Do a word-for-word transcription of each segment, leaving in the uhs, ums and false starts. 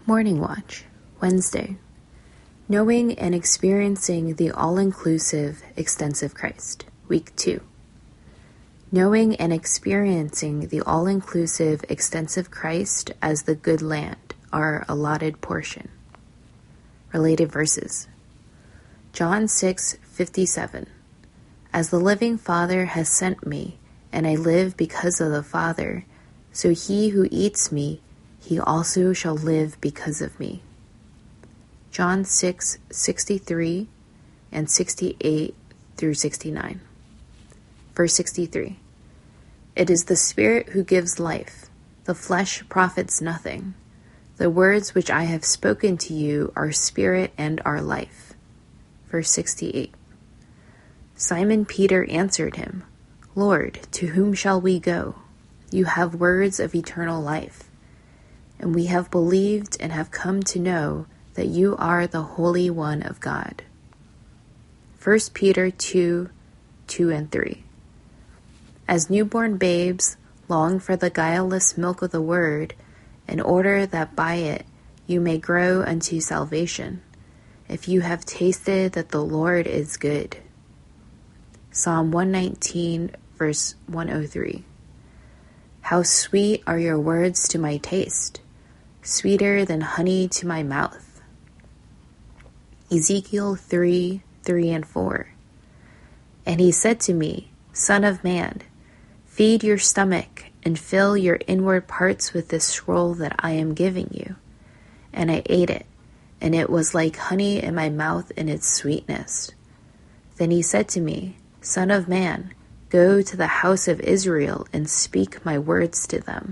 Morning Watch, Wednesday. Knowing and experiencing the all-inclusive, extensive Christ. Week two. Knowing and experiencing the all-inclusive, extensive Christ as the good land, our allotted portion. Related verses. John six fifty-seven. As the living Father has sent me, and I live because of the Father, so he who eats me, he also shall live because of me. John six sixty-three and sixty-eight through sixty-nine. Verse sixty-three. It is the Spirit who gives life. The flesh profits nothing. The words which I have spoken to you are spirit and are life. Verse sixty-eight. Simon Peter answered him, Lord, to whom shall we go? You have words of eternal life. And we have believed and have come to know that you are the Holy One of God. First Peter two, two and three. As newborn babes long for the guileless milk of the word, in order that by it you may grow unto salvation, if you have tasted that the Lord is good. Psalm one nineteen, verse one oh three. How sweet are your words to my taste, sweeter than honey to my mouth. Ezekiel three, three and four. And he said to me, Son of man, feed your stomach and fill your inward parts with this scroll that I am giving you. And I ate it, and it was like honey in my mouth in its sweetness. Then he said to me, Son of man, go to the house of Israel and speak my words to them.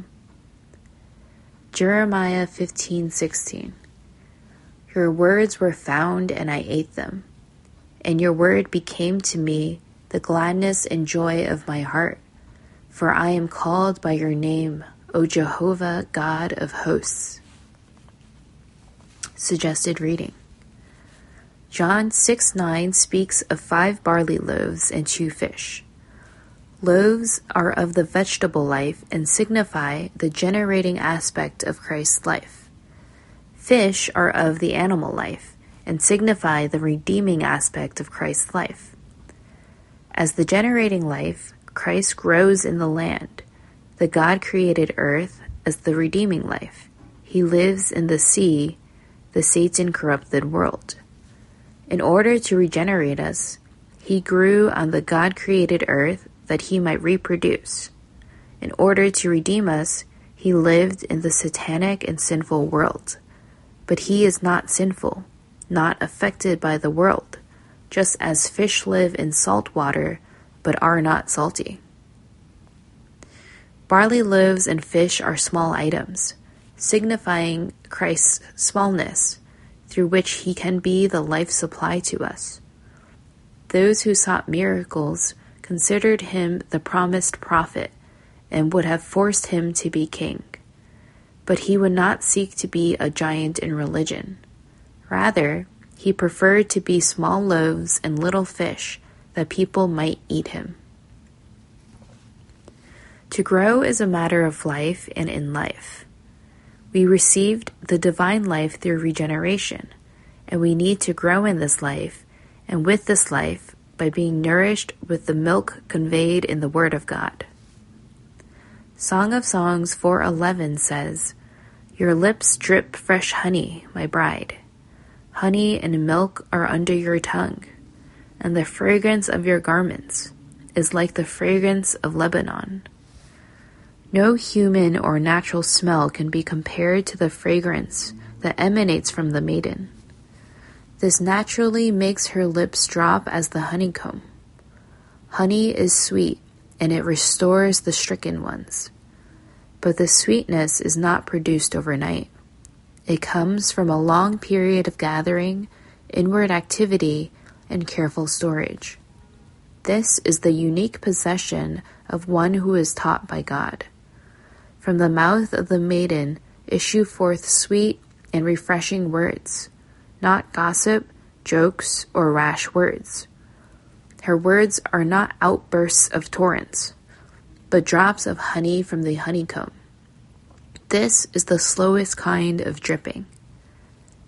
Jeremiah fifteen sixteen. Your words were found, and I ate them, and your word became to me the gladness and joy of my heart. For I am called by your name, O Jehovah, God of hosts. Suggested reading. John six nine speaks of five barley loaves and two fish. Loaves are of the vegetable life and signify the generating aspect of Christ's life. Fish are of the animal life and signify the redeeming aspect of Christ's life. As the generating life, Christ grows in the land, the God-created earth as the redeeming life. He lives in the sea, the Satan-corrupted world. In order to regenerate us, he grew on the God-created earth that he might reproduce. In order to redeem us, he lived in the satanic and sinful world. But he is not sinful, not affected by the world, just as fish live in salt water, but are not salty. Barley loaves and fish are small items, signifying Christ's smallness, through which he can be the life supply to us. Those who sought miracles considered him the promised prophet and would have forced him to be king. But he would not seek to be a giant in religion. Rather, he preferred to be small loaves and little fish that people might eat him. To grow is a matter of life and in life. We received the divine life through regeneration, and we need to grow in this life and with this life by being nourished with the milk conveyed in the Word of God. Song of Songs four eleven says, Your lips drip fresh honey, my bride. Honey and milk are under your tongue, and the fragrance of your garments is like the fragrance of Lebanon. No human or natural smell can be compared to the fragrance that emanates from the maiden. This naturally makes her lips drop as the honeycomb. Honey is sweet, and it restores the stricken ones. But the sweetness is not produced overnight. It comes from a long period of gathering, inward activity, and careful storage. This is the unique possession of one who is taught by God. From the mouth of the maiden issue forth sweet and refreshing words, not gossip, jokes, or rash words. Her words are not outbursts of torrents, but drops of honey from the honeycomb. This is the slowest kind of dripping.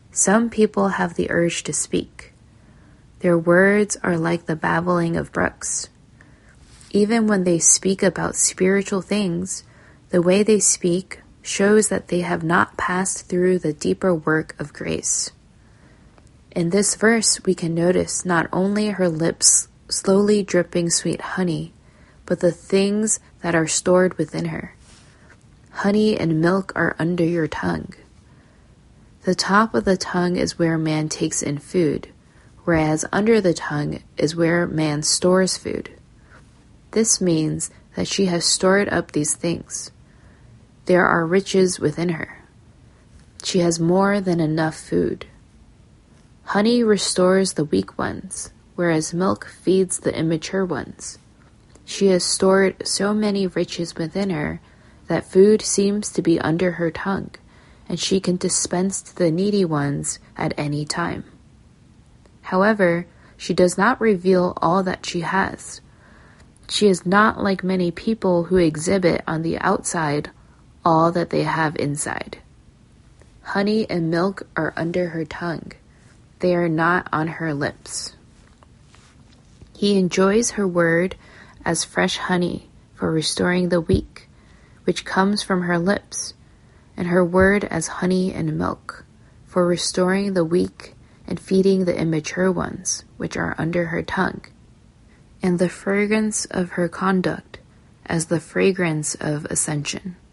Some people have the urge to speak. Their words are like the babbling of brooks. Even when they speak about spiritual things, the way they speak shows that they have not passed through the deeper work of grace. In this verse, we can notice not only her lips slowly dripping sweet honey, but the things that are stored within her. Honey and milk are under your tongue. The top of the tongue is where man takes in food, whereas under the tongue is where man stores food. This means that she has stored up these things. There are riches within her. She has more than enough food. Honey restores the weak ones, whereas milk feeds the immature ones. She has stored so many riches within her that food seems to be under her tongue, and she can dispense to the needy ones at any time. However, she does not reveal all that she has. She is not like many people who exhibit on the outside all that they have inside. Honey and milk are under her tongue. They are not on her lips. He enjoys her word as fresh honey for restoring the weak, which comes from her lips, and her word as honey and milk for restoring the weak and feeding the immature ones, which are under her tongue, and the fragrance of her conduct as the fragrance of ascension.